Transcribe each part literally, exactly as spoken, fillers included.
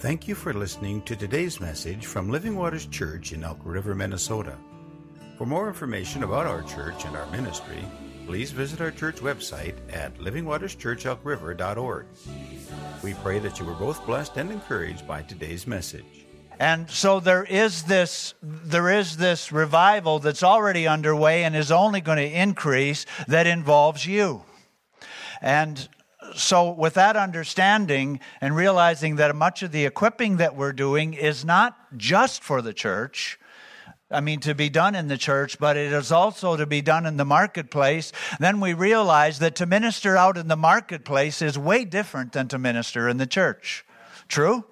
Thank you for listening to today's message from Living Waters Church in Elk River, Minnesota. For more information about our church and our ministry, please visit our church website at living waters church elk river dot org. We pray that you were both blessed and encouraged by today's message. And so there is this there is this revival that's already underway and is only going to increase that involves you. And so with that understanding and realizing that much of the equipping that we're doing is not just for the church, I mean, to be done in the church, but it is also to be done in the marketplace, then we realize that to minister out in the marketplace is way different than to minister in the church. True?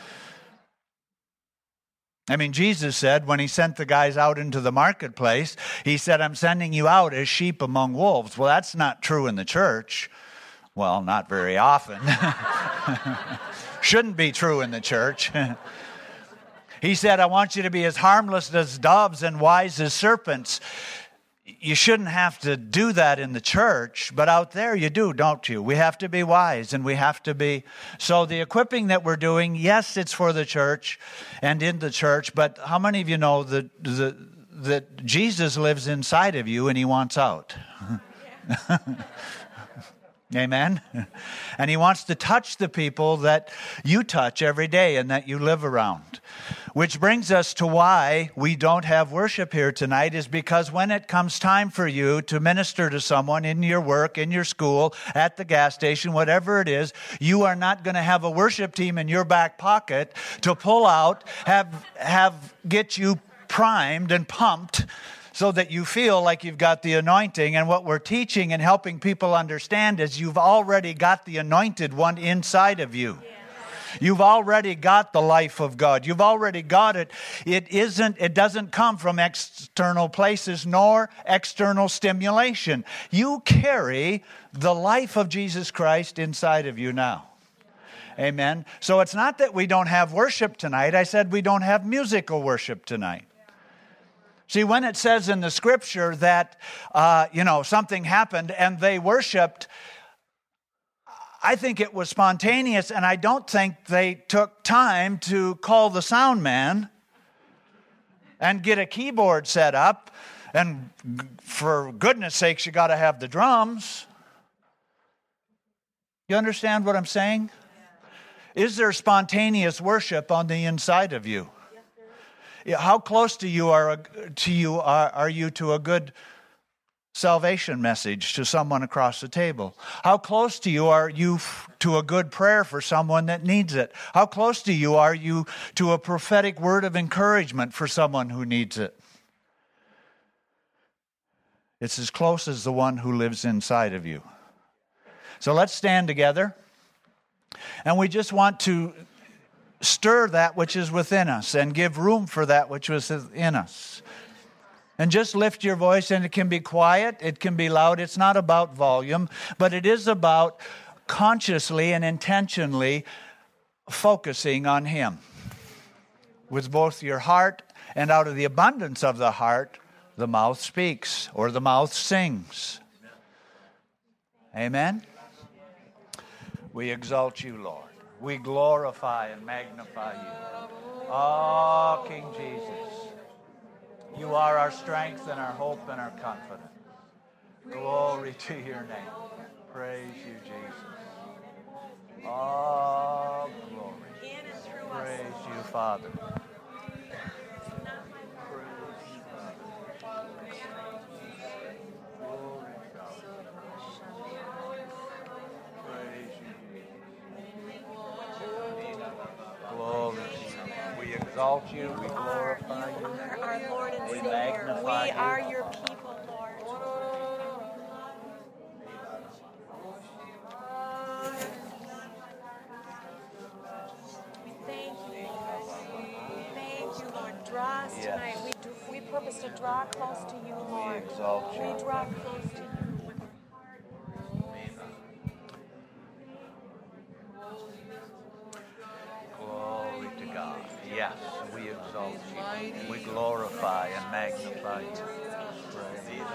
I mean, Jesus said when he sent the guys out into the marketplace, he said, I'm sending you out as sheep among wolves. Well, that's not true in the church. Well, not very often. Shouldn't be true in the church. He said, I want you to be as harmless as doves and wise as serpents. You shouldn't have to do that in the church, but out there you do, don't you? We have to be wise and we have to be... So the equipping that we're doing, yes, it's for the church and in the church, but how many of you know that, that, that Jesus lives inside of you and he wants out? Amen? And he wants to touch the people that you touch every day and that you live around. Which brings us to why we don't have worship here tonight is because when it comes time for you to minister to someone in your work, in your school, at the gas station, whatever it is, you are not going to have a worship team in your back pocket to pull out, have have get you primed and pumped so that you feel like you've got the anointing. And what we're teaching and helping people understand is you've already got the anointed one inside of you. You've already got the life of God. You've already got it. It isn't, it doesn't come from external places nor external stimulation. You carry the life of Jesus Christ inside of you now. Amen. So it's not that we don't have worship tonight. I said we don't have musical worship tonight. See, when it says in the scripture that, uh, you know, something happened and they worshiped, I think it was spontaneous, and I don't think they took time to call the sound man and get a keyboard set up. And for goodness sakes, you got to have the drums. You understand what I'm saying? Is there spontaneous worship on the inside of you? How close to you are to you are, are you to a good salvation message to someone across the table? How close to you are you to a good prayer for someone that needs it? How close to you are you to a prophetic word of encouragement for someone who needs it? It's as close as the one who lives inside of you. So let's stand together. And we just want to stir that which is within us and give room for that which was in us. And just lift your voice, and it can be quiet, it can be loud. It's not about volume, but it is about consciously and intentionally focusing on Him. With both your heart, and out of the abundance of the heart, the mouth speaks, or the mouth sings. Amen? We exalt you, Lord. We glorify and magnify you. Oh, King Jesus. You are our strength and our hope and our confidence. Glory to your name. Praise you, Jesus. Oh, glory. Praise you, Father. Glory. We exalt you, we glorify you, you are our Lord and we Savior. magnify We you. are your people, Lord. We thank you, Lord. Thank you, Lord. Draw us Yes. tonight. We do, we purpose to draw close to you, Lord. We exalt you. We draw close to you. Glory to God. Yes, we exalt you. We glorify and magnify you. Praise you.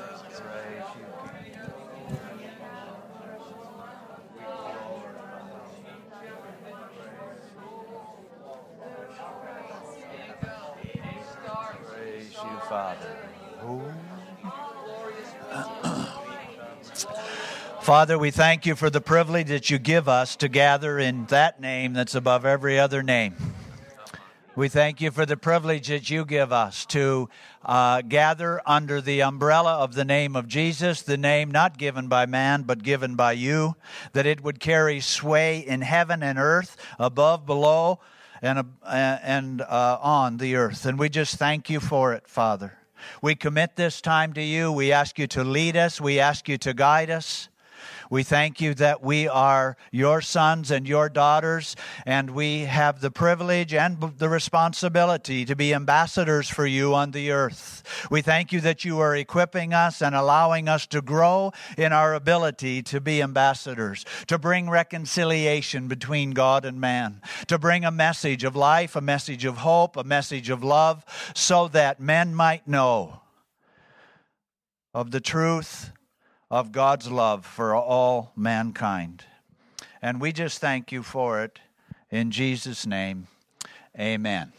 Praise you, King. We glorify you. you, Father. Ooh. Father, we thank you for the privilege that you give us to gather in that name that's above every other name. We thank you for the privilege that you give us to uh, gather under the umbrella of the name of Jesus, the name not given by man but given by you, that it would carry sway in heaven and earth, above, below, and, uh, and uh, on the earth. And we just thank you for it, Father. We commit this time to you. We ask you to lead us. We ask you to guide us. We thank you that we are your sons and your daughters, and we have the privilege and the responsibility to be ambassadors for you on the earth. We thank you that you are equipping us and allowing us to grow in our ability to be ambassadors, to bring reconciliation between God and man, to bring a message of life, a message of hope, a message of love, so that men might know of the truth of God's love for all mankind. And we just thank you for it. In Jesus' name, amen.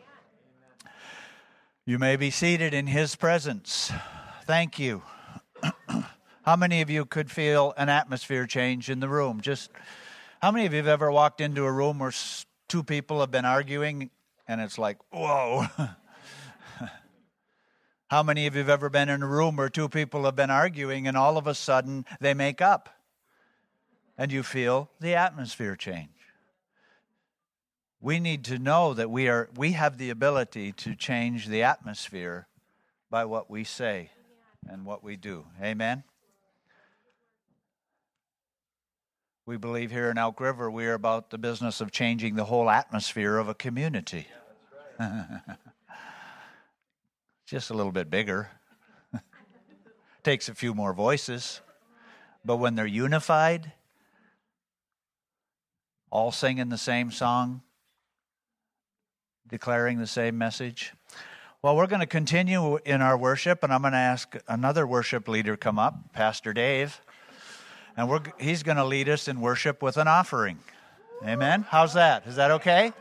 You may be seated in his presence. Thank you. How many of you could feel an atmosphere change in the room? Just how many of you have ever walked into a room where two people have been arguing and it's like, whoa? How many of you have ever been in a room where two people have been arguing and all of a sudden they make up and you feel the atmosphere change? We need to know that we are we have the ability to change the atmosphere by what we say and what we do. Amen? We believe here in Elk River we are about the business of changing the whole atmosphere of a community. Just a little bit bigger. Takes a few more voices. But when they're unified, all singing the same song, declaring the same message. Well, we're going to continue in our worship, and I'm going to ask another worship leader come up, Pastor Dave. And we're, he's going to lead us in worship with an offering. Amen? How's that? Is that okay?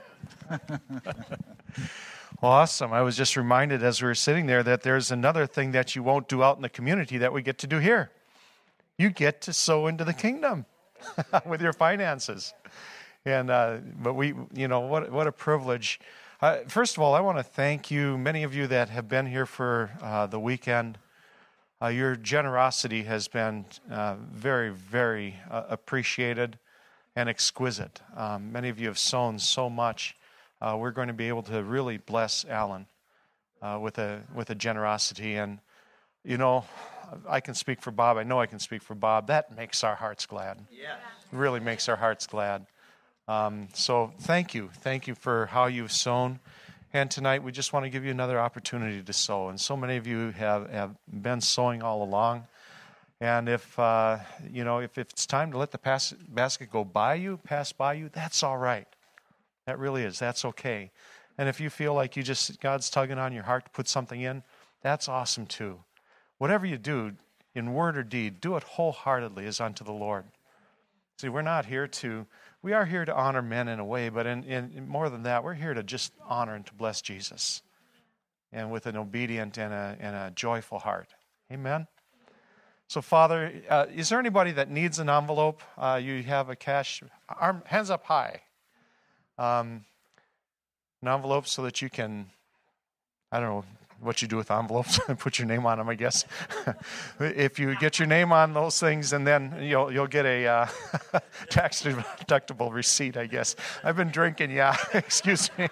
Awesome. I was just reminded as we were sitting there that there's another thing that you won't do out in the community that we get to do here. You get to sow into the kingdom with your finances. And, uh, but we, you know, what, what a privilege. Uh, first of all, I want to thank you, many of you that have been here for uh, the weekend. Uh, your generosity has been uh, very, very uh, appreciated and exquisite. Um, many of you have sown so much. Uh, we're going to be able to really bless Alan uh, with a with a generosity. And, you know, I can speak for Bob. I know I can speak for Bob. That makes our hearts glad. Yeah. Really makes our hearts glad. Um, so thank you. Thank you for how you've sown. And tonight we just want to give you another opportunity to sow. And so many of you have, have been sowing all along. And if, uh, you know, if, if it's time to let the pass, basket go by you, pass by you, that's all right. That really is. That's okay. And if you feel like you just, God's tugging on your heart to put something in, that's awesome too. Whatever you do, in word or deed, do it wholeheartedly as unto the Lord. See, we're not here to, we are here to honor men in a way, but in, in, in more than that, we're here to just honor and to bless Jesus. And with an obedient and a, and a joyful heart. Amen? So, Father, uh, is there anybody that needs an envelope? Uh, you have a cash, arm, hands up high. Um, an envelope so that you can, I don't know what you do with envelopes, put your name on them, I guess. If you get your name on those things, and then you'll you'll get a uh, tax deductible receipt, I guess. I've been drinking, yeah. Excuse me.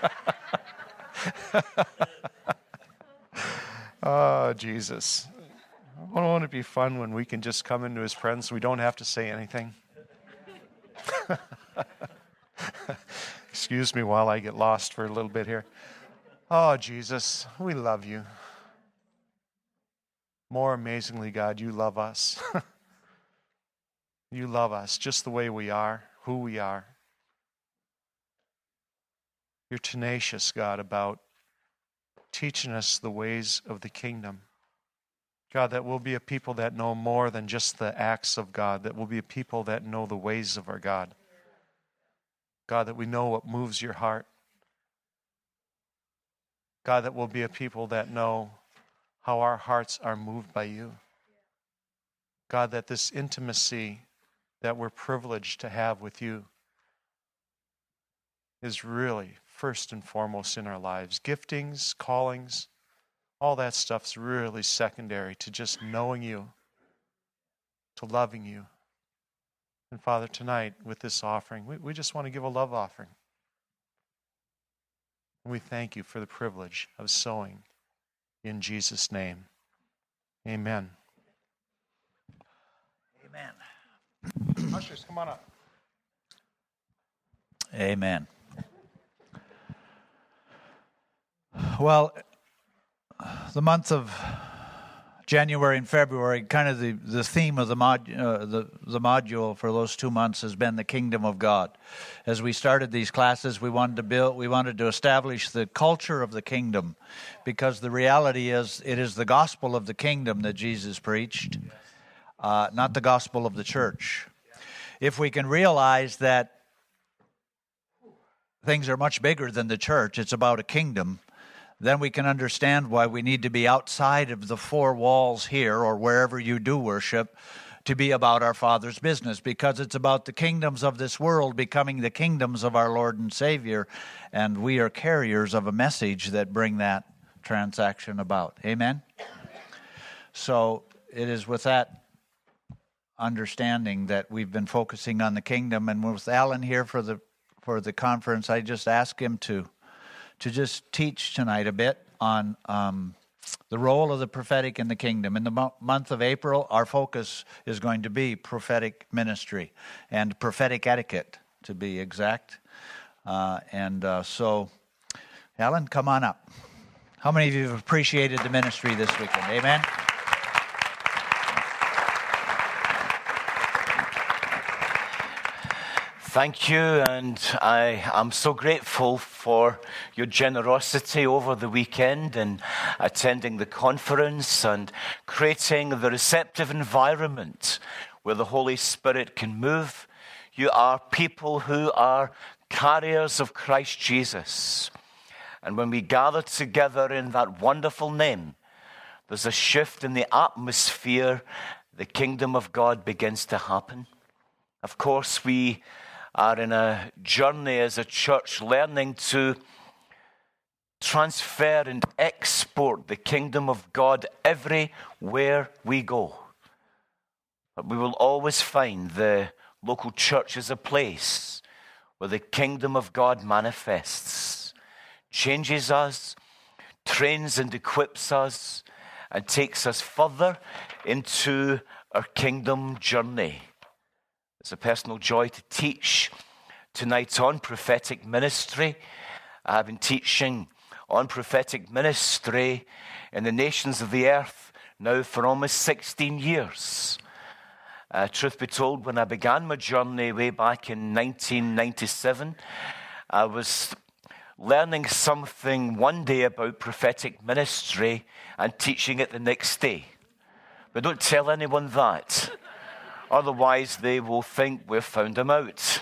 Oh, Jesus. Won't it be fun when we can just come into his presence? We don't have to say anything. Excuse me while I get lost for a little bit here. Oh, Jesus, we love you. More amazingly, God, you love us. You love us just the way we are, who we are. You're tenacious, God, about teaching us the ways of the kingdom. God, that we'll be a people that know more than just the acts of God, that we'll be a people that know the ways of our God. God, that we know what moves your heart. God, that we'll be a people that know how our hearts are moved by you. God, that this intimacy that we're privileged to have with you is really first and foremost in our lives. Giftings, callings, all that stuff's really secondary to just knowing you, to loving you. And Father, tonight with this offering, we, we just want to give a love offering. And we thank you for the privilege of sowing in Jesus' name. Amen. Amen. Ushers, come on up. Amen. Well, the month of January and February, kind of the, the theme of the, mod, uh, the the module for those two months has been the kingdom of God. As we started these classes, we wanted to build, we wanted to establish the culture of the kingdom, because the reality is it is the gospel of the kingdom that Jesus preached, uh, not the gospel of the church. If we can realize that things are much bigger than the church, it's about a kingdom, then we can understand why we need to be outside of the four walls here or wherever you do worship to be about our Father's business, because it's about the kingdoms of this world becoming the kingdoms of our Lord and Savior, and we are carriers of a message that bring that transaction about. Amen? So it is with that understanding that we've been focusing on the kingdom, and with Alan here for the for the conference, I just ask him to to just teach tonight a bit on um, the role of the prophetic in the kingdom. In the mo- month of April, our focus is going to be prophetic ministry and prophetic etiquette, to be exact. Uh, and uh, so, Alan, come on up. How many of you have appreciated the ministry this weekend? Amen? Thank you, and I am so grateful for your generosity over the weekend in attending the conference and creating the receptive environment where the Holy Spirit can move. You are people who are carriers of Christ Jesus. And when we gather together in that wonderful name, there's a shift in the atmosphere. The kingdom of God begins to happen. Of course, we are in a journey as a church learning to transfer and export the kingdom of God everywhere we go. But we will always find the local church as a place where the kingdom of God manifests, changes us, trains and equips us, and takes us further into our kingdom journey. It's a personal joy to teach tonight on prophetic ministry. I've been teaching on prophetic ministry in the nations of the earth now for almost sixteen years. Uh, truth be told, when I began my journey way back in nineteen ninety-seven, I was learning something one day about prophetic ministry and teaching it the next day. But don't tell anyone that. Otherwise, they will think we've found them out.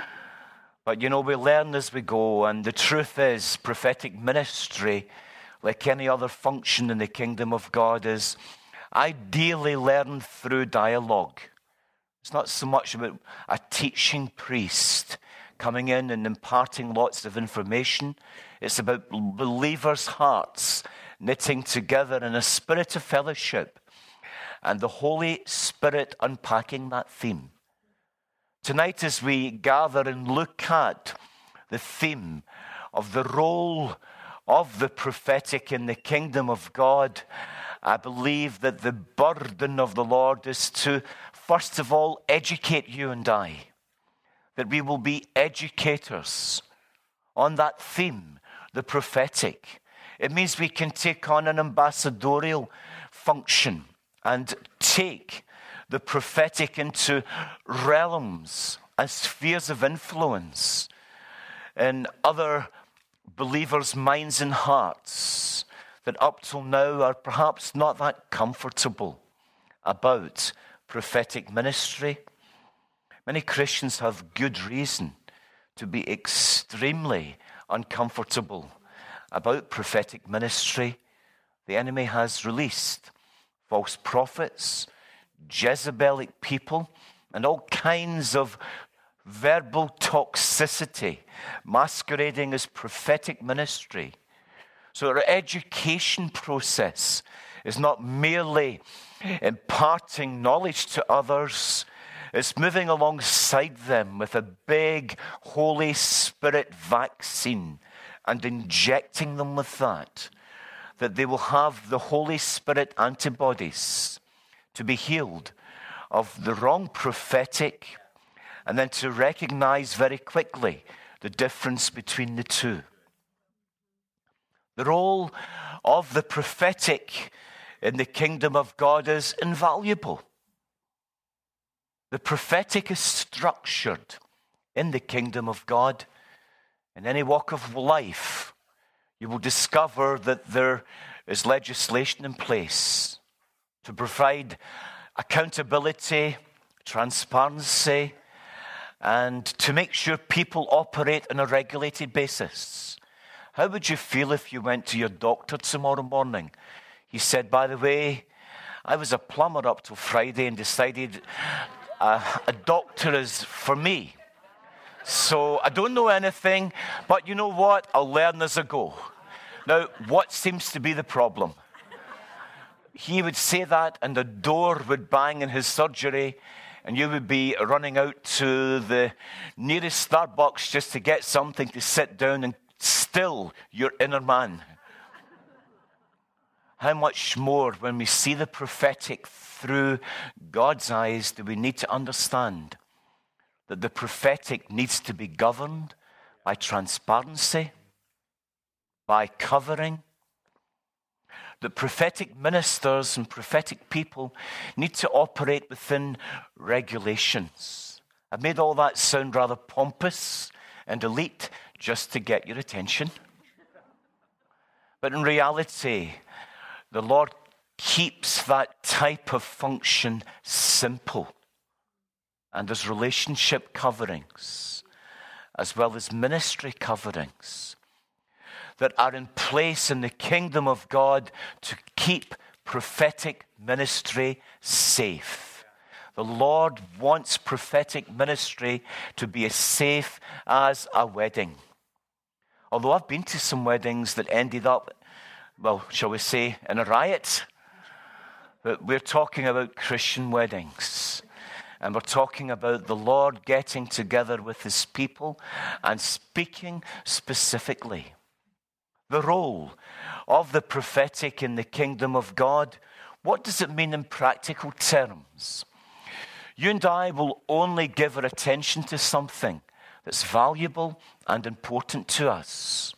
But, you know, we learn as we go. And the truth is, prophetic ministry, like any other function in the kingdom of God, is ideally learned through dialogue. It's not so much about a teaching priest coming in and imparting lots of information. It's about believers' hearts knitting together in a spirit of fellowship, and the Holy Spirit unpacking that theme. Tonight, as we gather and look at the theme of the role of the prophetic in the kingdom of God, I believe that the burden of the Lord is to, first of all, educate you and I. That we will be educators on that theme, the prophetic. It means we can take on an ambassadorial function and take the prophetic into realms and spheres of influence in other believers' minds and hearts that up till now are perhaps not that comfortable about prophetic ministry. Many Christians have good reason to be extremely uncomfortable about prophetic ministry, the enemy has released false prophets, Jezebelic people, and all kinds of verbal toxicity masquerading as prophetic ministry. So our education process is not merely imparting knowledge to others, it's moving alongside them with a big Holy Spirit vaccine and injecting them with that, that they will have the Holy Spirit antibodies to be healed of the wrong prophetic, and then to recognize very quickly the difference between the two. The role of the prophetic in the kingdom of God is invaluable. The prophetic is structured in the kingdom of God. In any walk of life, you will discover that there is legislation in place to provide accountability, transparency, and to make sure people operate on a regulated basis. How would you feel if you went to your doctor tomorrow morning? He said, by the way, I was a plumber up till Friday and decided uh, a doctor is for me. So I don't know anything, but you know what? I'll learn as I go. Now, what seems to be the problem? He would say that and the door would bang in his surgery and you would be running out to the nearest Starbucks just to get something to sit down and still your inner man. How much more when we see the prophetic through God's eyes do we need to understand that the prophetic needs to be governed by transparency, by covering. The prophetic ministers and prophetic people need to operate within regulations. I've made all that sound rather pompous and elite just to get your attention. But in reality, the Lord keeps that type of function simple. And there's relationship coverings, as well as ministry coverings, that are in place in the kingdom of God to keep prophetic ministry safe. The Lord wants prophetic ministry to be as safe as a wedding. Although I've been to some weddings that ended up, well, shall we say, in a riot. But we're talking about Christian weddings. And we're talking about the Lord getting together with his people and speaking specifically. The role of the prophetic in the kingdom of God, what does it mean in practical terms? You and I will only give our attention to something that's valuable and important to us.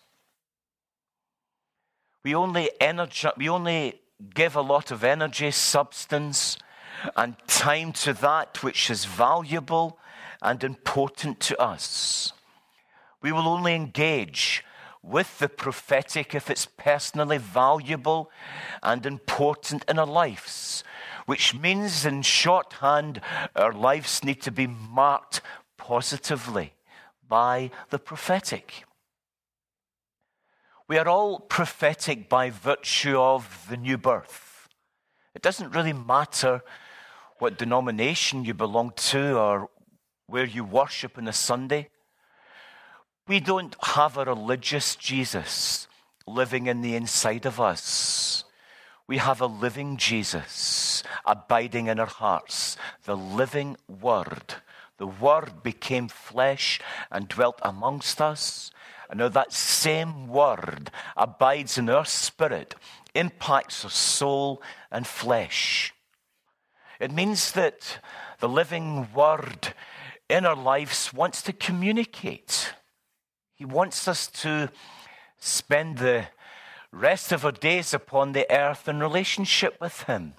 We only energy, we only give a lot of energy, substance, and time to that which is valuable and important to us. We will only engage with the prophetic if it's personally valuable and important in our lives, which means in shorthand, our lives need to be marked positively by the prophetic. We are all prophetic by virtue of the new birth. It doesn't really matter what denomination you belong to or where you worship on a Sunday. We don't have a religious Jesus living in the inside of us. We have a living Jesus abiding in our hearts, the living Word. The Word became flesh and dwelt amongst us. And now that same Word abides in our spirit, impacts our soul and flesh. It means that the living Word in our lives wants to communicate. He wants us to spend the rest of our days upon the earth in relationship with him.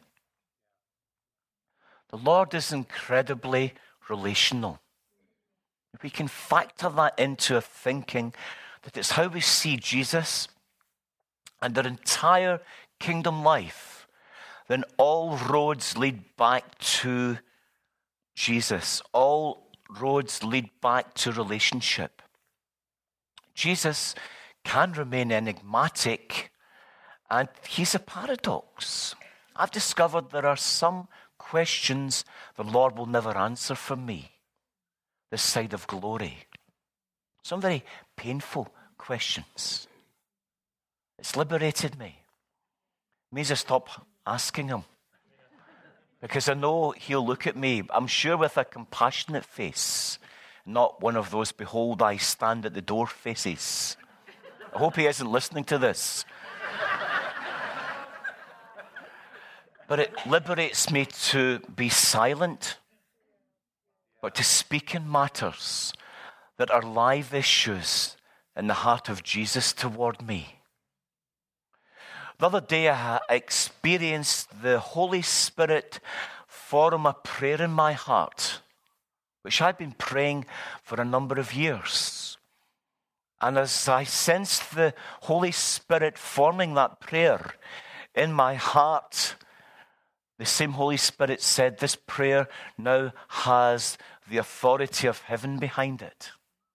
The Lord is incredibly relational. If we can factor that into our thinking, that it's how we see Jesus and our entire kingdom life, then all roads lead back to Jesus. All roads lead back to relationship. Jesus can remain enigmatic, and he's a paradox. I've discovered there are some questions the Lord will never answer for me this side of glory. Some very painful questions. It's liberated me. It means I stop asking him. Because I know he'll look at me, I'm sure with a compassionate face, not one of those behold I stand at the door faces. I hope he isn't listening to this. But it liberates me to be silent, but to speak in matters that are live issues in the heart of Jesus toward me. The other day I experienced the Holy Spirit form a prayer in my heart, which I've been praying for a number of years. And as I sensed the Holy Spirit forming that prayer in my heart, the same Holy Spirit said, this prayer now has the authority of heaven behind it.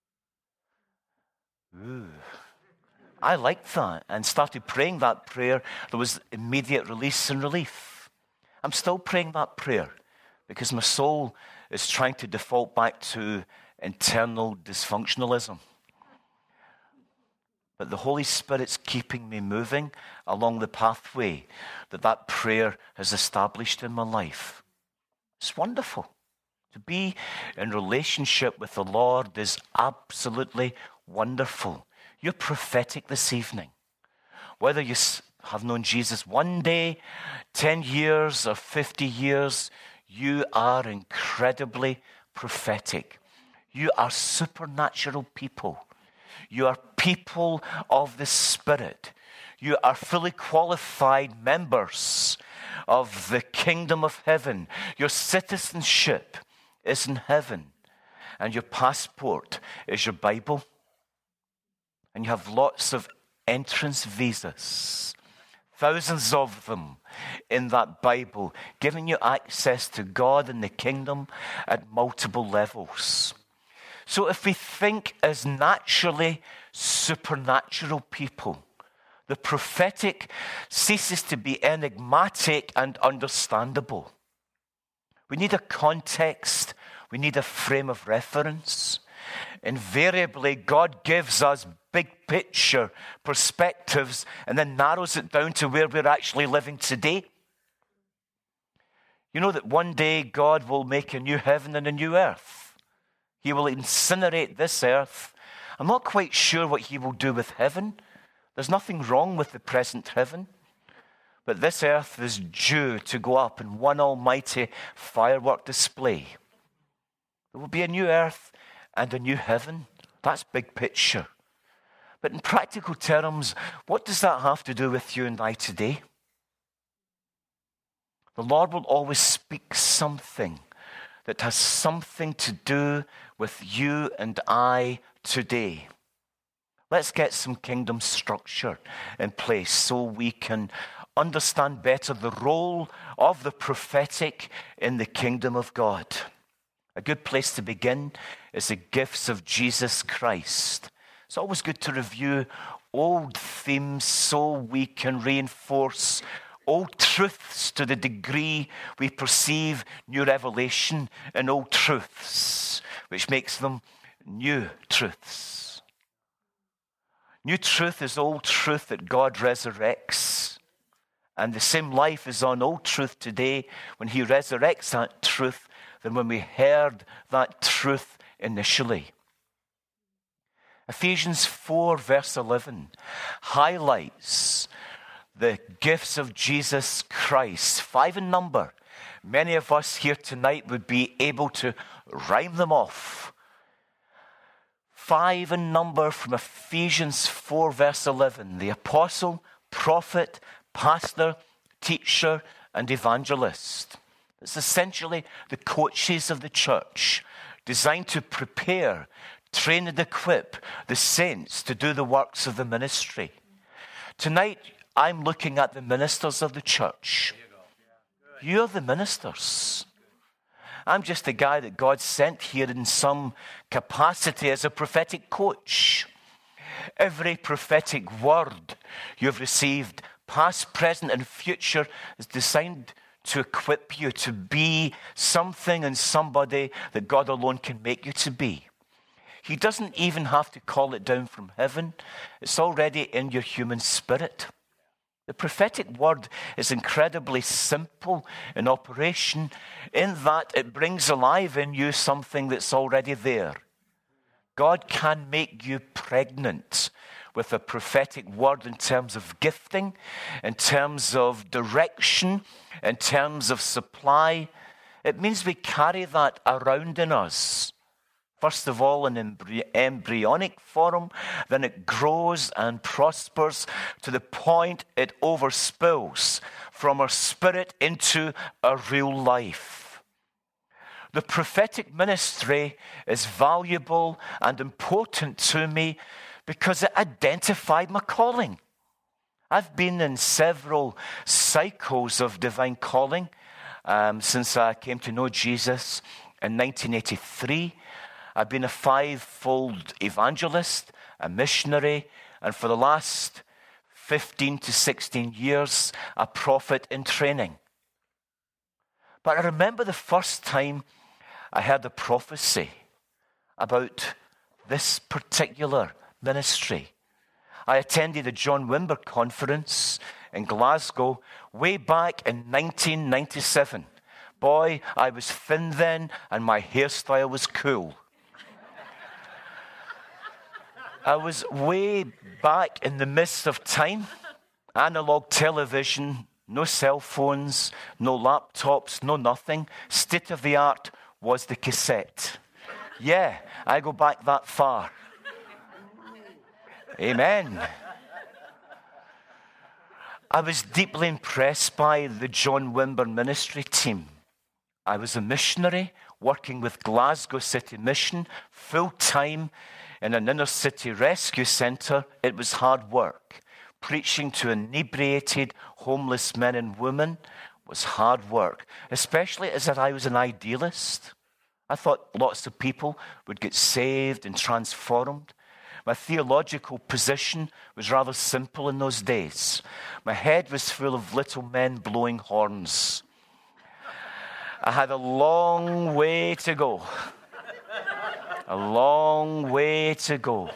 Ooh. I liked that and started praying that prayer. There was immediate release and relief. I'm still praying that prayer because my soul is trying to default back to internal dysfunctionalism. But the Holy Spirit's keeping me moving along the pathway that that prayer has established in my life. It's wonderful. To be in relationship with the Lord is absolutely wonderful. You're prophetic this evening. Whether you have known Jesus one day, ten years, or fifty years, you are incredibly prophetic. You are supernatural people. You are people of the Spirit. You are fully qualified members of the kingdom of heaven. Your citizenship is in heaven, and your passport is your Bible. And you have lots of entrance visas, thousands of them in that Bible, giving you access to God and the kingdom at multiple levels. So if we think as naturally supernatural people, the prophetic ceases to be enigmatic and understandable. We need a context. We need a frame of reference. Invariably, God gives us big picture perspectives and then narrows it down to where we're actually living today. You know that one day God will make a new heaven and a new earth. He will incinerate this earth. I'm not quite sure what he will do with heaven. There's nothing wrong with the present heaven. But this earth is due to go up in one almighty firework display. There will be a new earth and a new heaven. That's big picture. But in practical terms, what does that have to do with you and I today? The Lord will always speak something that has something to do with you and I today. Let's get some kingdom structure in place so we can understand better the role of the prophetic in the kingdom of God. A good place to begin is the gifts of Jesus Christ. It's always good to review old themes so we can reinforce old truths to the degree we perceive new revelation in old truths, which makes them new truths. New truth is old truth that God resurrects. And the same life is on old truth today when he resurrects that truth than when we heard that truth initially. Ephesians four verse eleven highlights the gifts of Jesus Christ, five in number. Many of us here tonight would be able to rhyme them off. Five in number from Ephesians four verse eleven. The apostle, prophet, pastor, teacher, and evangelist. It's essentially the coaches of the church, designed to prepare, train and equip the saints to do the works of the ministry. Tonight, I'm looking at the ministers of the church. You're the ministers. I'm just a guy that God sent here in some capacity as a prophetic coach. Every prophetic word you've received, past, present, and future, is designed to equip you to be something and somebody that God alone can make you to be. He doesn't even have to call it down from heaven. It's already in your human spirit. The prophetic word is incredibly simple in operation in that it brings alive in you something that's already there. God can make you pregnant with a prophetic word in terms of gifting, in terms of direction, in terms of supply. It means we carry that around in us. First of all, in embry- embryonic form, then it grows and prospers to the point it overspills from our spirit into a real life. The prophetic ministry is valuable and important to me because it identified my calling. I've been in several cycles of divine calling um, since I came to know Jesus in nineteen eighty-three. I've been a five-fold evangelist, a missionary, and for the last fifteen to sixteen years, a prophet in training. But I remember the first time I heard a prophecy about this particular ministry. I attended the John Wimber conference in Glasgow way back in nineteen ninety-seven. Boy, I was thin then, and my hairstyle was cool. I was way back in the midst of time, analog television, no cell phones, no laptops, no nothing. State of the art was the cassette. Yeah, I go back that far. Amen. I was deeply impressed by the John Wimber ministry team. I was a missionary working with Glasgow City Mission full-time in an inner city rescue centre. It was hard work. Preaching to inebriated, homeless men and women was hard work, especially as that I was an idealist. I thought lots of people would get saved and transformed. My theological position was rather simple in those days. My head was full of little men blowing horns. I had a long way to go. A long way to go.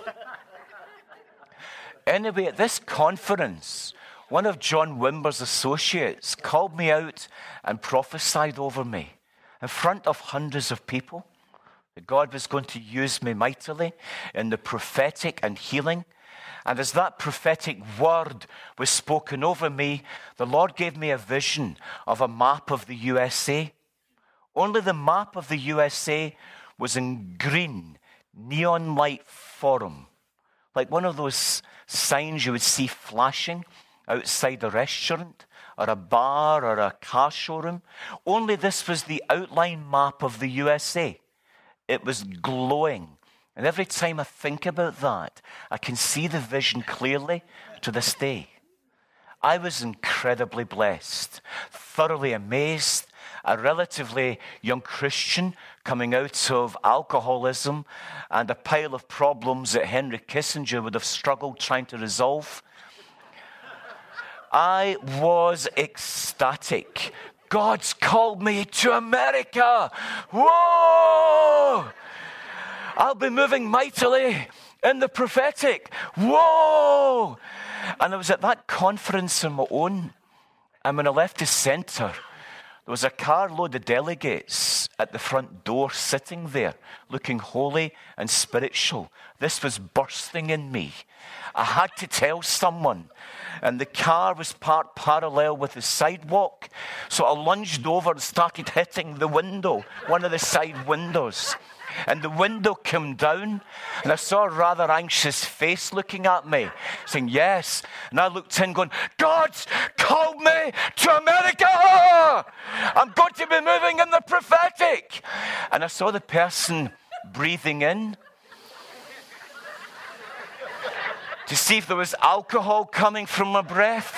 Anyway, at this conference, one of John Wimber's associates called me out and prophesied over me in front of hundreds of people that God was going to use me mightily in the prophetic and healing. And as that prophetic word was spoken over me, the Lord gave me a vision of a map of the U S A. Only the map of the U S A was in green, neon light form, like one of those signs you would see flashing outside a restaurant or a bar or a car showroom. Only this was the outline map of the U S A. It was glowing. And every time I think about that, I can see the vision clearly to this day. I was incredibly blessed, thoroughly amazed. A relatively young Christian coming out of alcoholism and a pile of problems that Henry Kissinger would have struggled trying to resolve. I was ecstatic. God's called me to America. Whoa! I'll be moving mightily in the prophetic. Whoa! And I was at that conference on my own. And when I left the center, there was a carload of delegates at the front door sitting there, looking holy and spiritual. This was bursting in me. I had to tell someone. And the car was parked parallel with the sidewalk. So I lunged over and started hitting the window, one of the side windows. And the window came down, and I saw a rather anxious face looking at me, saying, yes. And I looked in going, God's called me to America. I'm going to be moving in the prophetic. And I saw the person breathing in to see if there was alcohol coming from my breath.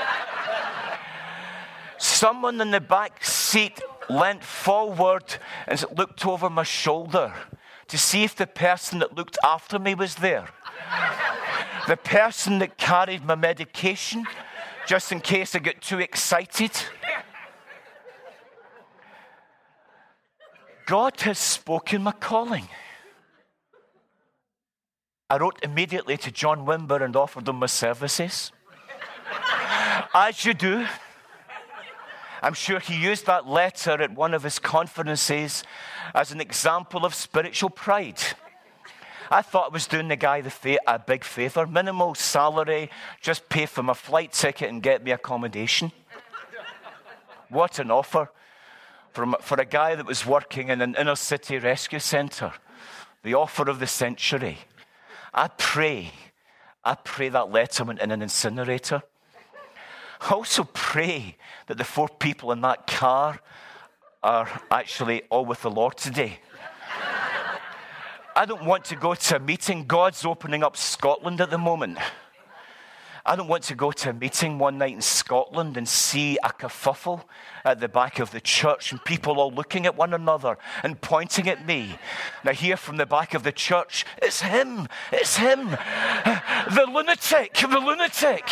Someone in the back seat leant forward and looked over my shoulder to see if the person that looked after me was there. the person that carried my medication, just in case I get too excited. God has spoken my calling. I wrote immediately to John Wimber and offered him my services. As you do. I'm sure he used that letter at one of his conferences as an example of spiritual pride. I thought I was doing the guy the fa- a big favor. Minimal salary, just pay for my flight ticket and get me accommodation. What an offer for, for a guy that was working in an inner city rescue centre. The offer of the century. I pray, I pray that letter went in an incinerator. I also pray that the four people in that car are actually all with the Lord today. I don't want to go to a meeting. God's opening up Scotland at the moment. I don't want to go to a meeting one night in Scotland and see a kerfuffle at the back of the church and people all looking at one another and pointing at me. And I hear from the back of the church, it's him, it's him, the lunatic, the lunatic.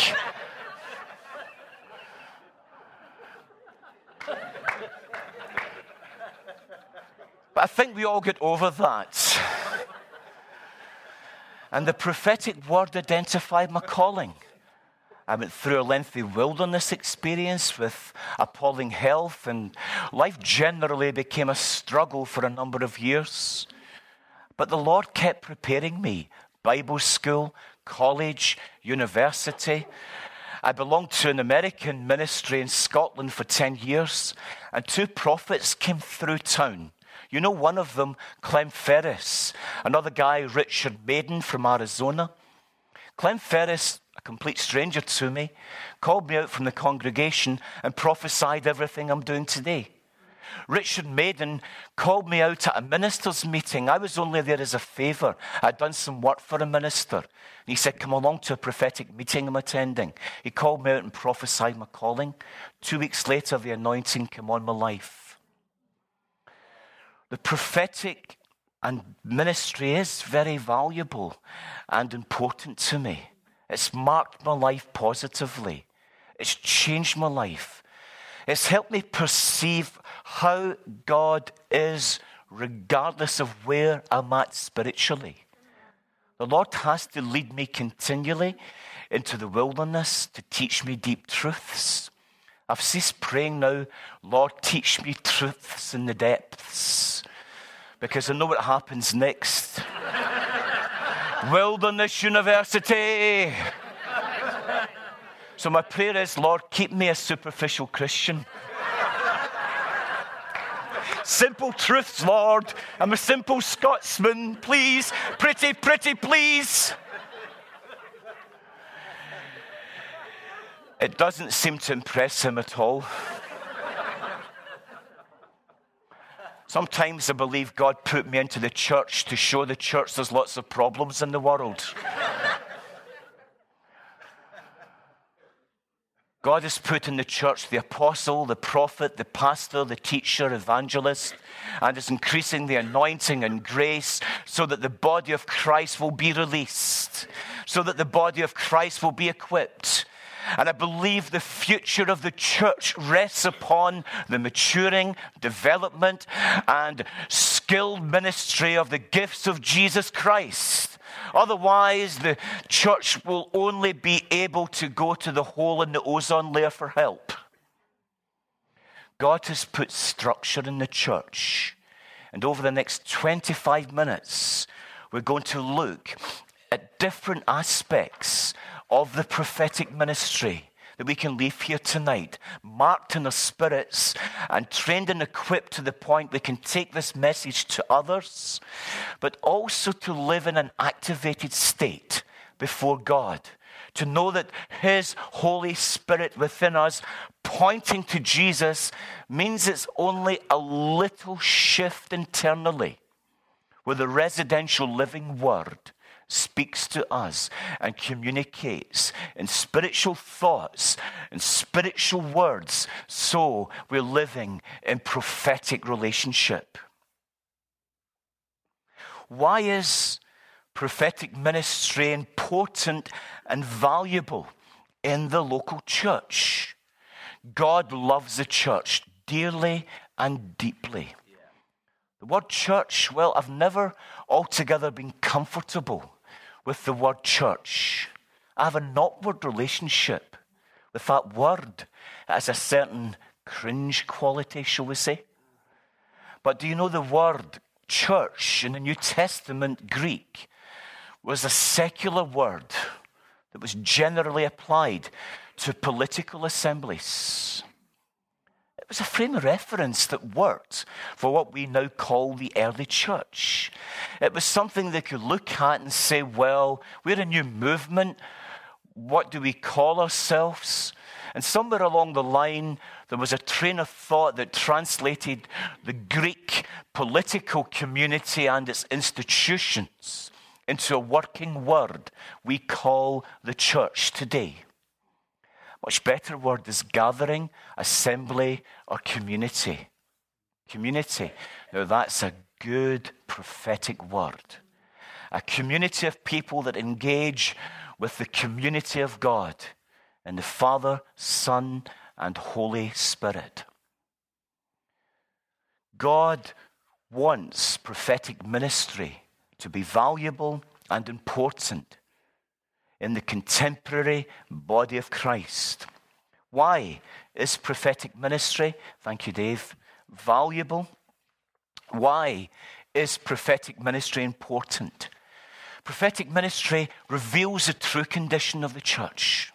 But I think we all get over that. And the prophetic word identified my calling. I went through a lengthy wilderness experience with appalling health, and life generally became a struggle for a number of years. But the Lord kept preparing me. Bible school, college, university. I belonged to an American ministry in Scotland for ten years, and two prophets came through town. You know one of them, Clem Ferris. Another guy, Richard Maiden from Arizona. Clem Ferris, a complete stranger to me, called me out from the congregation and prophesied everything I'm doing today. Richard Maiden called me out at a minister's meeting. I was only there as a favor. I'd done some work for a minister. And he said, come along to a prophetic meeting I'm attending. He called me out and prophesied my calling. Two weeks later, the anointing came on my life. The prophetic and ministry is very valuable and important to me. It's marked my life positively. It's changed my life. It's helped me perceive how God is regardless of where I'm at spiritually. The Lord has to lead me continually into the wilderness to teach me deep truths. I've ceased praying now, Lord, teach me truths in the depths, because I know what happens next. Wilderness University. So my prayer is, Lord, keep me a superficial Christian. Simple truths, Lord. I'm a simple Scotsman, please. Pretty, pretty, please. It doesn't seem to impress him at all. Sometimes I believe God put me into the church to show the church there's lots of problems in the world. God has put in the church the apostle, the prophet, the pastor, the teacher, evangelist, and is increasing the anointing and grace so that the body of Christ will be released, so that the body of Christ will be equipped. And I believe the future of the church rests upon the maturing, development, and skilled ministry of the gifts of Jesus Christ. Otherwise, the church will only be able to go to the hole in the ozone layer for help. God has put structure in the church. And over the next twenty-five minutes, we're going to look at different aspects of the prophetic ministry that we can leave here tonight, marked in our spirits and trained and equipped to the point we can take this message to others, but also to live in an activated state before God, to know that His Holy Spirit within us pointing to Jesus means it's only a little shift internally where the residential living word speaks to us and communicates in spiritual thoughts and spiritual words, so we're living in prophetic relationship. Why is prophetic ministry important? important and valuable in the local church. God loves the church dearly and deeply. The word church, well, I've never altogether been comfortable with the word church. I have an awkward relationship with that word. It has a certain cringe quality, shall we say. But do you know the word church in the New Testament Greek was a secular word that was generally applied to political assemblies. It was a frame of reference that worked for what we now call the early church. It was something they could look at and say, well, we're a new movement. What do we call ourselves? And somewhere along the line, there was a train of thought that translated the Greek political community and its institutions into a working word we call the church today. Much better word is gathering, assembly, or community. Community. Now that's a good prophetic word. A community of people that engage with the community of God and the Father, Son, and Holy Spirit. God wants prophetic ministry to be valuable and important in the contemporary body of Christ. Why is prophetic ministry, thank you Dave, valuable? Why is prophetic ministry important? Prophetic ministry reveals the true condition of the church.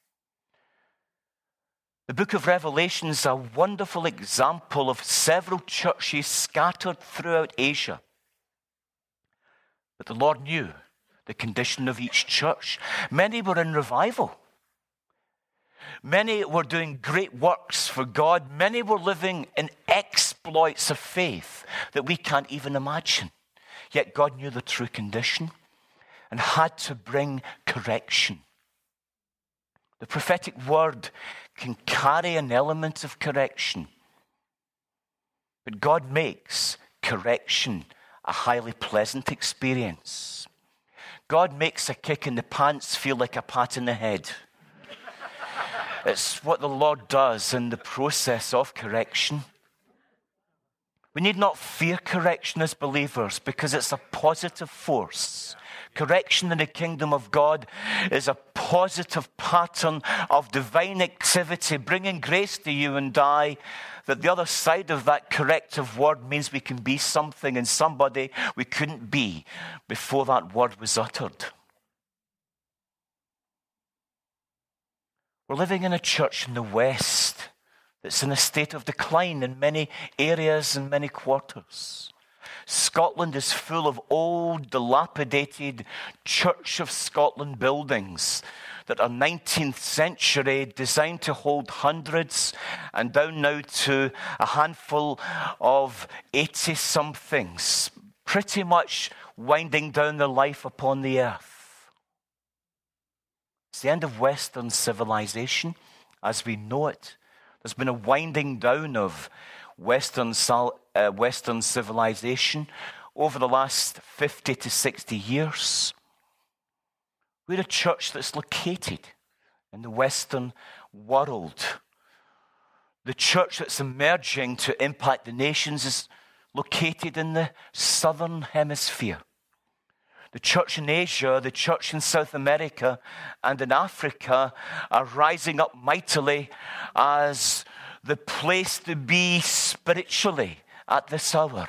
The book of Revelation is a wonderful example of several churches scattered throughout Asia. But the Lord knew the condition of each church. Many were in revival. Many were doing great works for God. Many were living in exploits of faith that we can't even imagine. Yet God knew the true condition and had to bring correction. The prophetic word can carry an element of correction. But God makes correction a highly pleasant experience. God makes a kick in the pants feel like a pat in the head. It's what the Lord does in the process of correction. We need not fear correction as believers because it's a positive force. Correction in the kingdom of God is a positive pattern of divine activity, bringing grace to you and I, that the other side of that corrective word means we can be something and somebody we couldn't be before that word was uttered. We're living in a church in the West that's in a state of decline in many areas and many quarters. Scotland is full of old, dilapidated Church of Scotland buildings that are nineteenth century, designed to hold hundreds, and down now to a handful of eighty-somethings, pretty much winding down their life upon the earth. It's the end of Western civilization as we know it. There's been a winding down of Western, uh, Western civilization over the last fifty to sixty years. We're a church that's located in the Western world. The church that's emerging to impact the nations is located in the Southern Hemisphere. The church in Asia, the church in South America, and in Africa are rising up mightily as the place to be spiritually at this hour.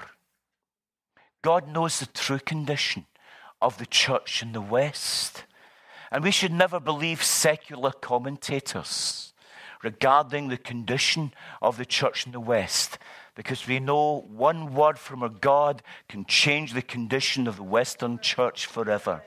God knows the true condition of the church in the West. And we should never believe secular commentators regarding the condition of the church in the West, because we know one word from our God can change the condition of the Western church forever.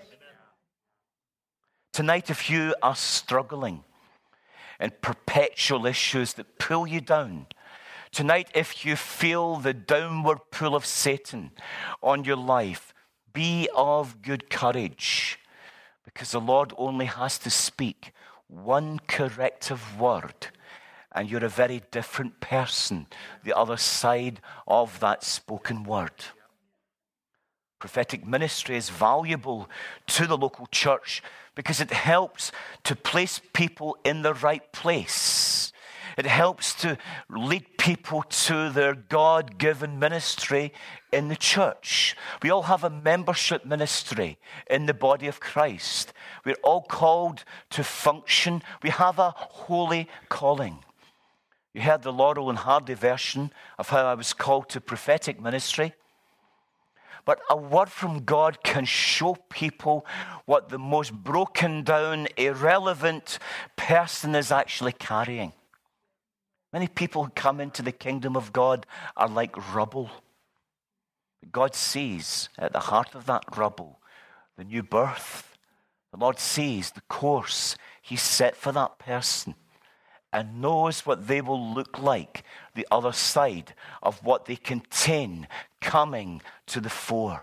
Tonight, if you are struggling in perpetual issues that pull you down, tonight, if you feel the downward pull of Satan on your life, be of good courage, because the Lord only has to speak one corrective word, and you're a very different person the other side of that spoken word. Prophetic ministry is valuable to the local church because it helps to place people in the right place. It helps to lead people to their God-given ministry in the church. We all have a membership ministry in the body of Christ. We're all called to function. We have a holy calling. You heard the Laurel and Hardy version of how I was called to prophetic ministry. But a word from God can show people what the most broken down, irrelevant person is actually carrying. Many people who come into the kingdom of God are like rubble. But God sees at the heart of that rubble the new birth. The Lord sees the course He set for that person and knows what they will look like the other side of what they contain coming to the fore.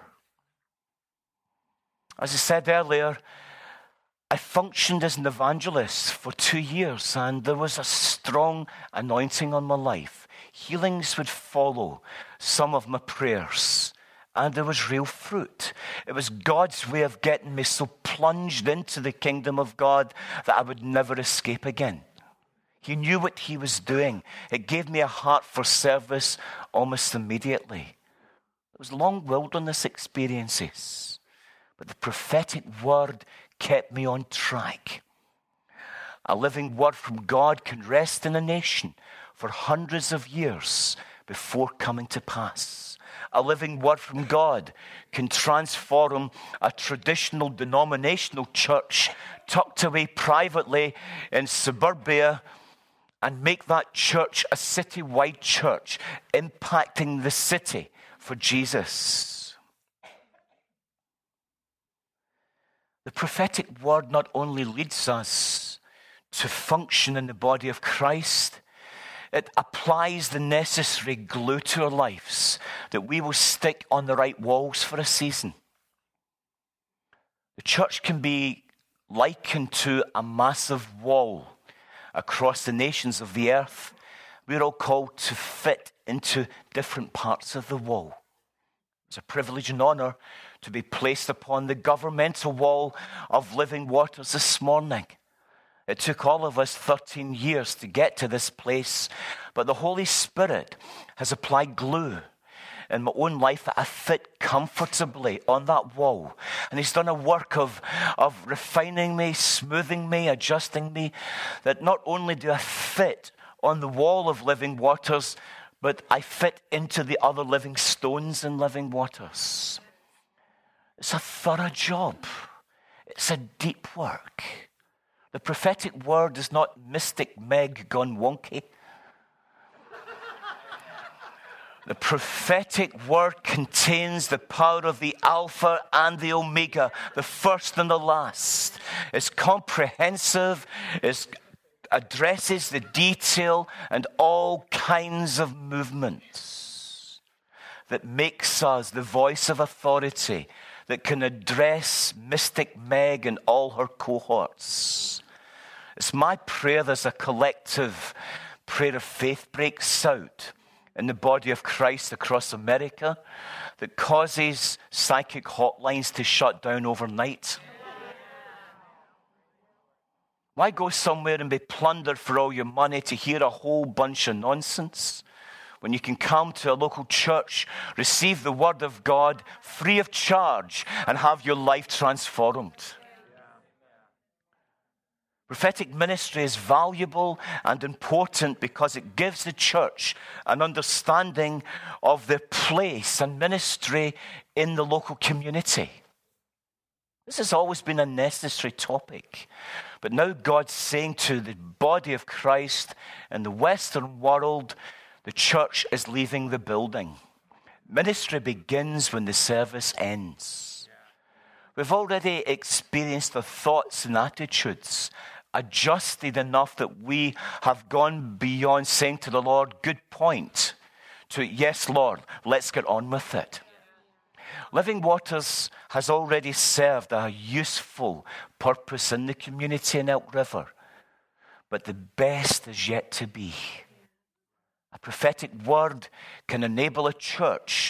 As I said earlier, I functioned as an evangelist for two years and there was a strong anointing on my life. Healings would follow some of my prayers and there was real fruit. It was God's way of getting me so plunged into the kingdom of God that I would never escape again. He knew what He was doing. It gave me a heart for service almost immediately. It was long wilderness experiences, but the prophetic word kept me on track. A living word from God can rest in a nation for hundreds of years before coming to pass. A living word from God can transform a traditional denominational church tucked away privately in suburbia and make that church a city-wide church, impacting the city for Jesus. The prophetic word not only leads us to function in the body of Christ, it applies the necessary glue to our lives that we will stick on the right walls for a season. The church can be likened to a massive wall across the nations of the earth. We're all called to fit into different parts of the wall. It's a privilege and honor to be placed upon the governmental wall of Living Waters this morning. It took all of us thirteen years to get to this place, but the Holy Spirit has applied glue in my own life that I fit comfortably on that wall. And He's done a work of, of refining me, smoothing me, adjusting me, that not only do I fit on the wall of Living Waters, but I fit into the other living stones in Living Waters. It's a thorough job. It's a deep work. The prophetic word is not Mystic Meg gone wonky. The prophetic word contains the power of the Alpha and the Omega, the first and the last. It's comprehensive, it addresses the detail and all kinds of movements that makes us the voice of authority that can address Mystic Meg and all her cohorts. It's my prayer there's a collective prayer of faith breaks out in the body of Christ across America that causes psychic hotlines to shut down overnight. Why go somewhere and be plundered for all your money to hear a whole bunch of nonsense when you can come to a local church, receive the word of God free of charge, and have your life transformed? Prophetic ministry is valuable and important because it gives the church an understanding of their place and ministry in the local community. This has always been a necessary topic, but now God's saying to the body of Christ in the Western world, the church is leaving the building. Ministry begins when the service ends. We've already experienced the thoughts and attitudes adjusted enough that we have gone beyond saying to the Lord, good point, to yes, Lord, let's get on with it. Living Waters has already served a useful purpose in the community in Elk River, but the best is yet to be. A prophetic word can enable a church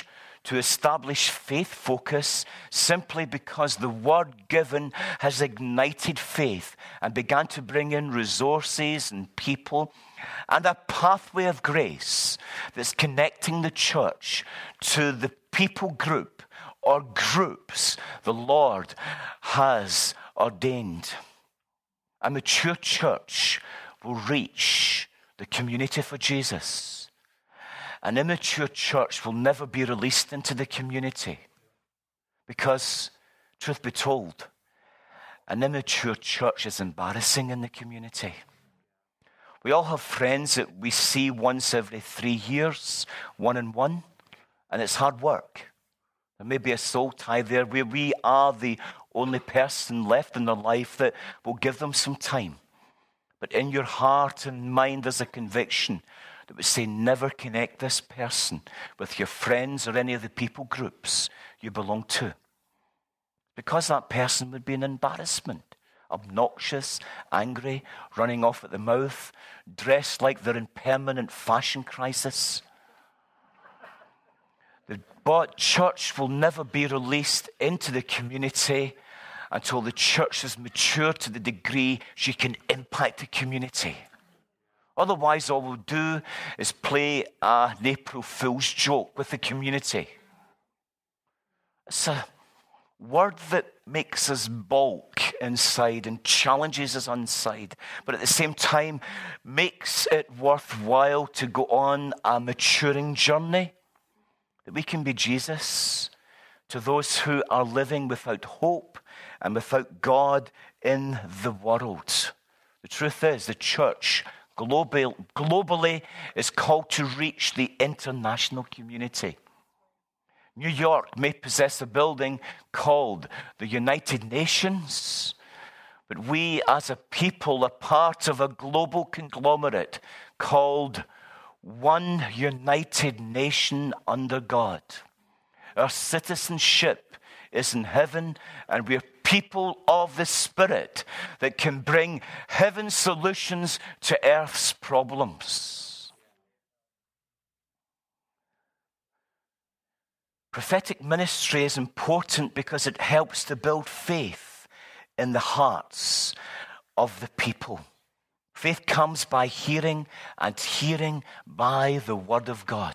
to establish faith focus simply because the word given has ignited faith and began to bring in resources and people and a pathway of grace that's connecting the church to the people group or groups the Lord has ordained. A mature church will reach the community for Jesus. An immature church will never be released into the community because, truth be told, an immature church is embarrassing in the community. We all have friends that we see once every three years, one-on-one, and it's hard work. There may be a soul tie there where we are the only person left in their life that will give them some time. But in your heart and mind there's a conviction that would say never connect this person with your friends or any of the people groups you belong to. Because that person would be an embarrassment, obnoxious, angry, running off at the mouth, dressed like they're in permanent fashion crisis. The church will never be released into the community until the church is mature to the degree she can impact the community. Otherwise, all we'll do is play an April Fool's joke with the community. It's a word that makes us balk inside and challenges us inside, but at the same time makes it worthwhile to go on a maturing journey, that we can be Jesus to those who are living without hope and without God in the world. The truth is, the church globally, globally is called to reach the international community. New York may possess a building called the United Nations, but we as a people are part of a global conglomerate called One United Nation under God. Our citizenship is in heaven, and we are people of the Spirit that can bring heaven's solutions to earth's problems. Prophetic ministry is important because it helps to build faith in the hearts of the people. Faith comes by hearing, and hearing by the Word of God.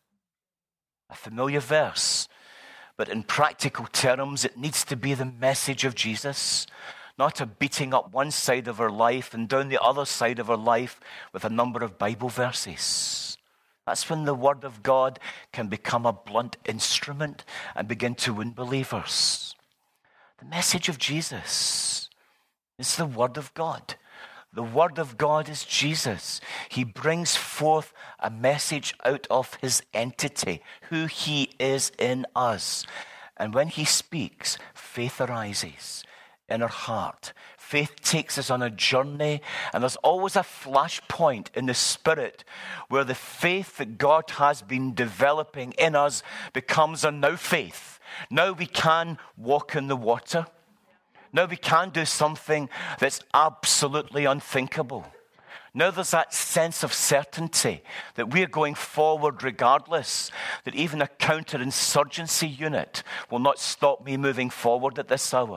A familiar verse, but in practical terms, it needs to be the message of Jesus, not a beating up one side of our life and down the other side of our life with a number of Bible verses. That's when the Word of God can become a blunt instrument and begin to win believers. The message of Jesus is the Word of God. The Word of God is Jesus. He brings forth a message out of his entity, who he is in us. And when he speaks, faith arises in our heart. Faith takes us on a journey, and there's always a flash point in the Spirit where the faith that God has been developing in us becomes a now faith. Now we can walk in the water. Now we can do something that's absolutely unthinkable. Now there's that sense of certainty that we're going forward regardless, that even a counterinsurgency unit will not stop me moving forward at this hour.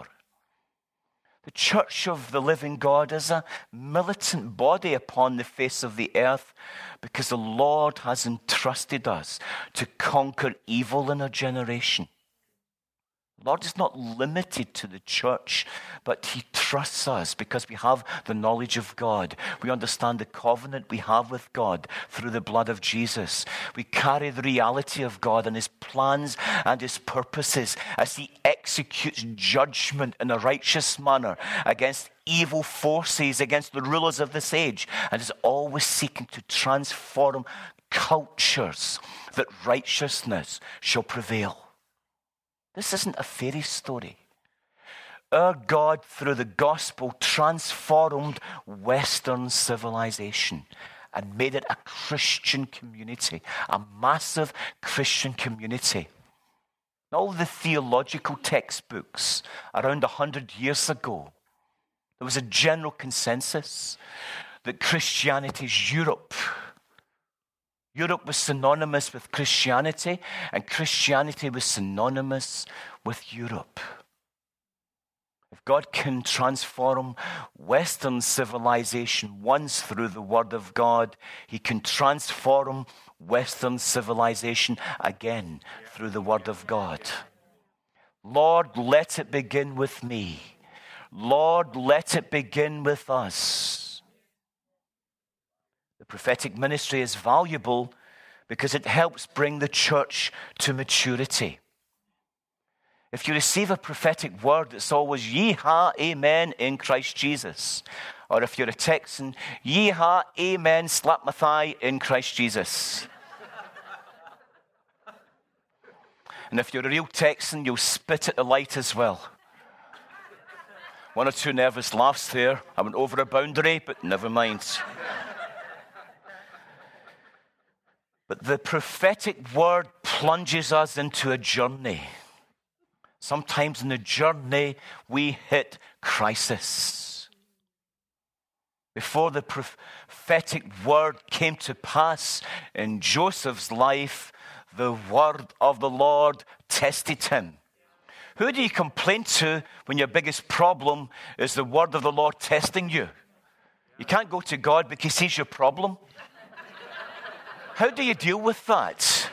The church of the living God is a militant body upon the face of the earth because the Lord has entrusted us to conquer evil in our generation. The Lord is not limited to the church, but he trusts us because we have the knowledge of God. We understand the covenant we have with God through the blood of Jesus. We carry the reality of God and his plans and his purposes as he executes judgment in a righteous manner against evil forces, against the rulers of this age, and is always seeking to transform cultures that righteousness shall prevail. This isn't a fairy story. Our God, through the gospel, transformed Western civilization and made it a Christian community, a massive Christian community. All the theological textbooks around a hundred years ago, there was a general consensus that Christianity is Europe. Europe was synonymous with Christianity, and Christianity was synonymous with Europe. If God can transform Western civilization once through the Word of God, he can transform Western civilization again through the Word of God. Lord, let it begin with me. Lord, let it begin with us. The prophetic ministry is valuable because it helps bring the church to maturity. If you receive a prophetic word, it's always yee-ha, amen, in Christ Jesus. Or if you're a Texan, yee-ha, amen, slap my thigh, in Christ Jesus. And if you're a real Texan, you'll spit at the light as well. One or two nervous laughs there. I went over a boundary, but never mind. But the prophetic word plunges us into a journey. Sometimes in the journey, we hit crisis. Before the prophetic word came to pass in Joseph's life, the word of the Lord tested him. Who do you complain to when your biggest problem is the word of the Lord testing you? You can't go to God because he's your problem. How do you deal with that?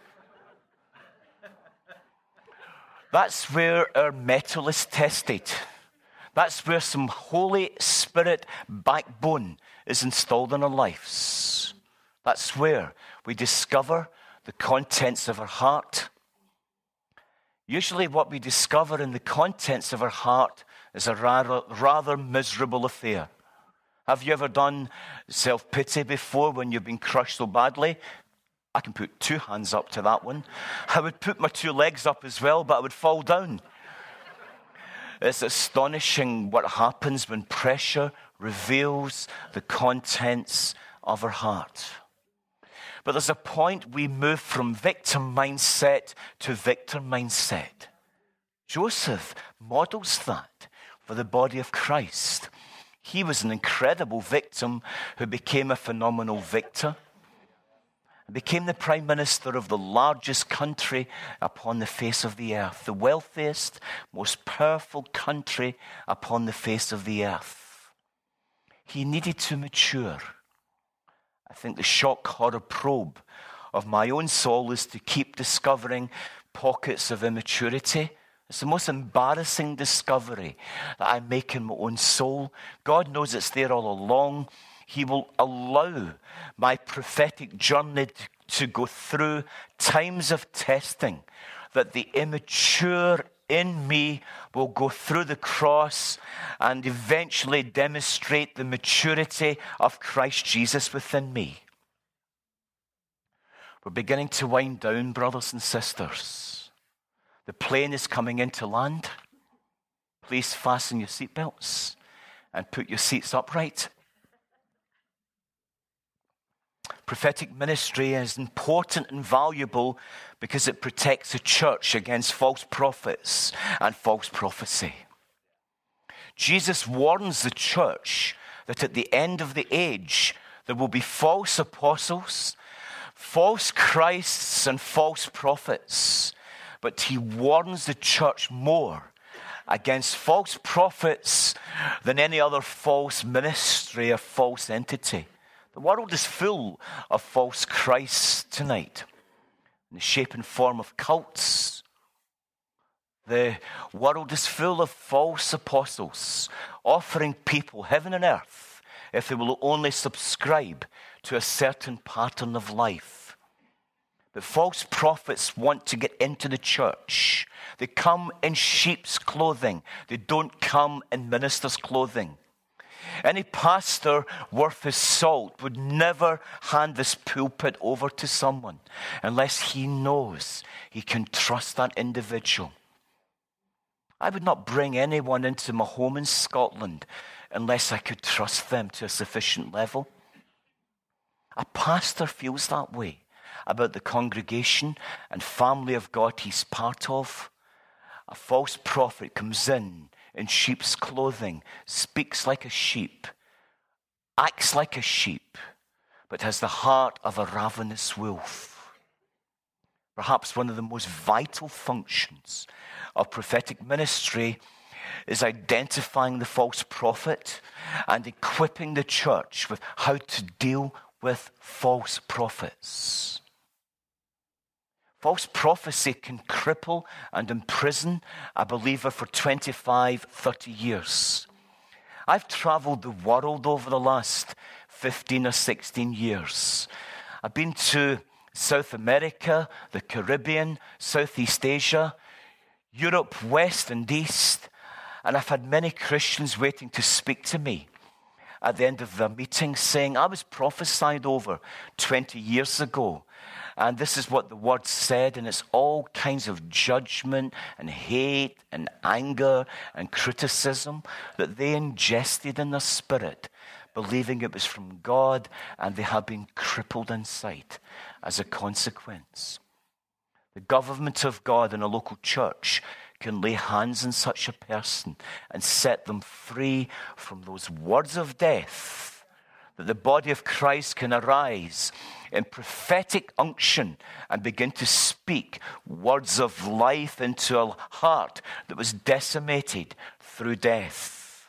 That's where our mettle is tested. That's where some Holy Spirit backbone is installed in our lives. That's where we discover the contents of our heart. Usually what we discover in the contents of our heart is a rather, rather miserable affair. Have you ever done self-pity before when you've been crushed so badly? I can put two hands up to that one. I would put my two legs up as well, but I would fall down. It's astonishing what happens when pressure reveals the contents of our heart. But there's a point we move from victim mindset to victor mindset. Joseph models that for the body of Christ. He was an incredible victim who became a phenomenal victor. He became the prime minister of the largest country upon the face of the earth, the wealthiest, most powerful country upon the face of the earth. He needed to mature. I think the shock horror probe of my own soul is to keep discovering pockets of immaturity. It's the most embarrassing discovery that I make in my own soul. God knows it's there all along. He will allow my prophetic journey to go through times of testing, that the immature in me will go through the cross and eventually demonstrate the maturity of Christ Jesus within me. We're beginning to wind down, brothers and sisters. The plane is coming into land. Please fasten your seatbelts and put your seats upright. Prophetic ministry is important and valuable because it protects the church against false prophets and false prophecy. Jesus warns the church that at the end of the age, there will be false apostles, false Christs, and false prophets. But he warns the church more against false prophets than any other false ministry or false entity. The world is full of false Christs tonight, in the shape and form of cults. The world is full of false apostles, offering people heaven and earth if they will only subscribe to a certain pattern of life. But false prophets want to get into the church. They come in sheep's clothing. They don't come in minister's clothing. Any pastor worth his salt would never hand this pulpit over to someone unless he knows he can trust that individual. I would not bring anyone into my home in Scotland unless I could trust them to a sufficient level. A pastor feels that way about the congregation and family of God he's part of. A false prophet comes in in sheep's clothing, speaks like a sheep, acts like a sheep, but has the heart of a ravenous wolf. Perhaps one of the most vital functions of prophetic ministry is identifying the false prophet and equipping the church with how to deal with false prophets. False prophecy can cripple and imprison a believer for twenty-five, thirty years. I've traveled the world over the last fifteen or sixteen years. I've been to South America, the Caribbean, Southeast Asia, Europe, West and East, and I've had many Christians waiting to speak to me at the end of the meeting saying, I was prophesied over twenty years ago. And this is what the word said, and it's all kinds of judgment and hate and anger and criticism that they ingested in their spirit, believing it was from God, and they have been crippled inside as a consequence. The government of God in a local church can lay hands on such a person and set them free from those words of death, that the body of Christ can arise in prophetic unction and begin to speak words of life into a heart that was decimated through death.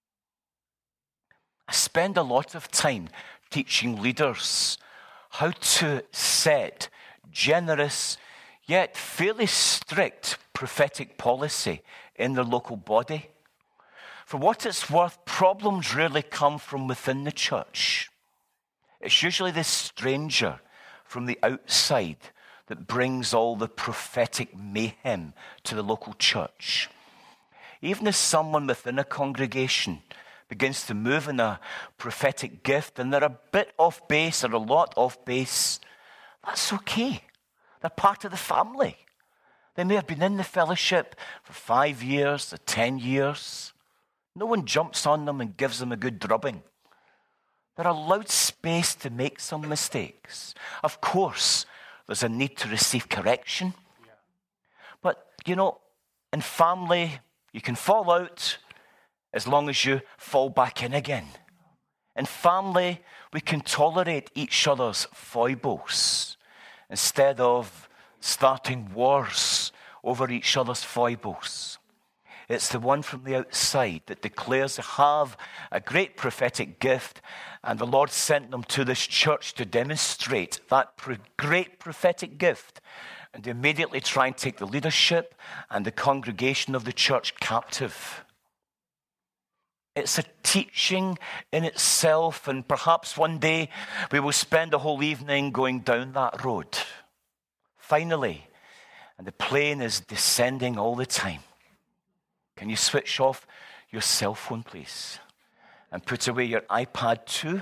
I spend a lot of time teaching leaders how to set generous yet fairly strict prophetic policy in their local body. For what it's worth, problems rarely come from within the church. It's usually the stranger from the outside that brings all the prophetic mayhem to the local church. Even if someone within a congregation begins to move in a prophetic gift and they're a bit off base or a lot off base, that's okay. They're part of the family. They may have been in the fellowship for five years or ten years. No one jumps on them and gives them a good drubbing. They're allowed space to make some mistakes. Of course, there's a need to receive correction. Yeah. But, you know, in family, you can fall out as long as you fall back in again. In family, we can tolerate each other's foibles instead of starting wars over each other's foibles. It's the one from the outside that declares to have a great prophetic gift, and the Lord sent them to this church to demonstrate that great prophetic gift, and immediately try and take the leadership and the congregation of the church captive. It's a teaching in itself, and perhaps one day we will spend a whole evening going down that road. Finally, and the plane is descending all the time. Can you switch off your cell phone, please? And put away your iPad too?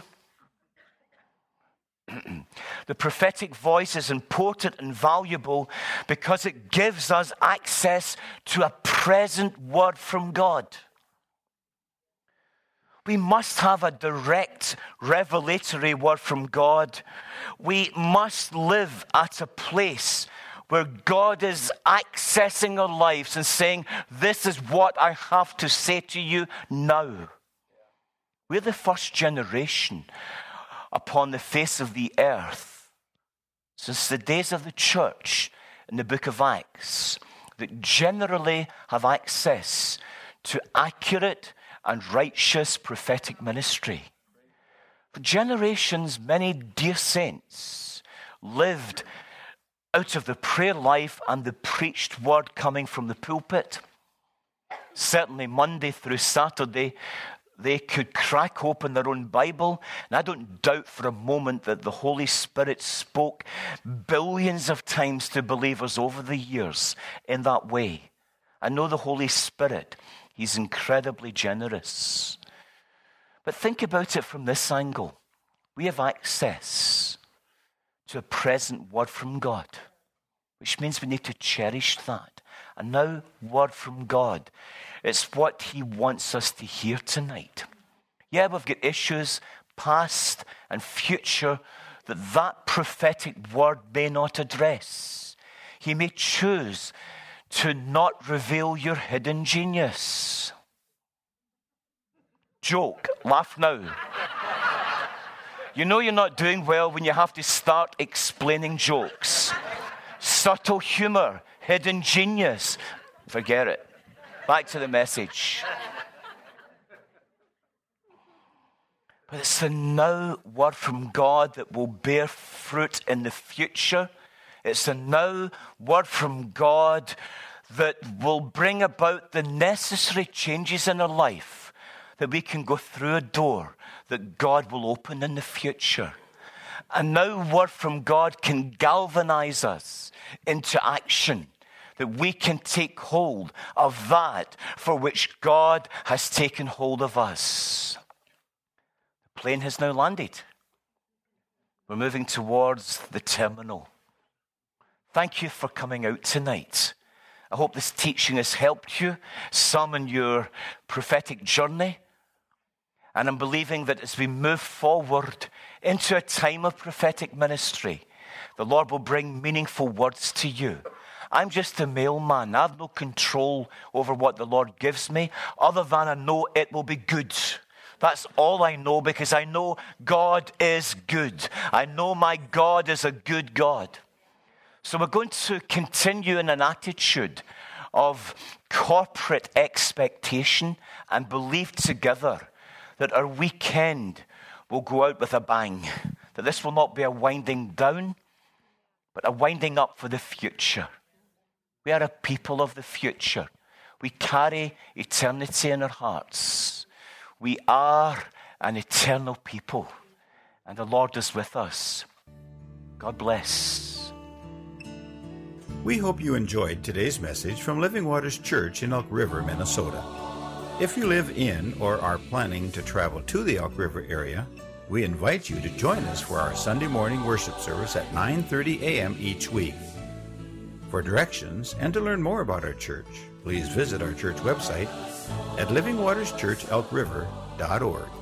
The prophetic voice is important and valuable because it gives us access to a present word from God. We must have a direct revelatory word from God. We must live at a place where God is accessing our lives and saying, this is what I have to say to you now. We're the first generation upon the face of the earth since the days of the church in the book of Acts that generally have access to accurate and righteous prophetic ministry. For generations, many dear saints lived out of the prayer life and the preached word coming from the pulpit. Certainly Monday through Saturday, they could crack open their own Bible. And I don't doubt for a moment that the Holy Spirit spoke billions of times to believers over the years in that way. I know the Holy Spirit. He's incredibly generous. But think about it from this angle. We have access to a present word from God, which means we need to cherish that. And now, word from God. It's what he wants us to hear tonight. Yeah, we've got issues, past and future, that that prophetic word may not address. He may choose to not reveal your hidden genius. Joke, laugh now. You know you're not doing well when you have to start explaining jokes. Subtle humor, hidden genius. Forget it. Back to the message. But it's the now word from God that will bear fruit in the future. It's the now word from God that will bring about the necessary changes in our life, that we can go through a door that God will open in the future. And now word from God can galvanize us into action, that we can take hold of that for which God has taken hold of us. The plane has now landed. We're moving towards the terminal. Thank you for coming out tonight. I hope this teaching has helped you, some in your prophetic journey. And I'm believing that as we move forward into a time of prophetic ministry, the Lord will bring meaningful words to you. I'm just a mailman. I have no control over what the Lord gives me, other than I know it will be good. That's all I know, because I know God is good. I know my God is a good God. So we're going to continue in an attitude of corporate expectation and believe together that our weekend will go out with a bang. That this will not be a winding down, but a winding up for the future. We are a people of the future. We carry eternity in our hearts. We are an eternal people, and the Lord is with us. God bless. We hope you enjoyed today's message from Living Waters Church in Elk River, Minnesota. If you live in or are planning to travel to the Elk River area, we invite you to join us for our Sunday morning worship service at nine thirty a.m. each week. For directions and to learn more about our church, please visit our church website at living waters church elk river dot org.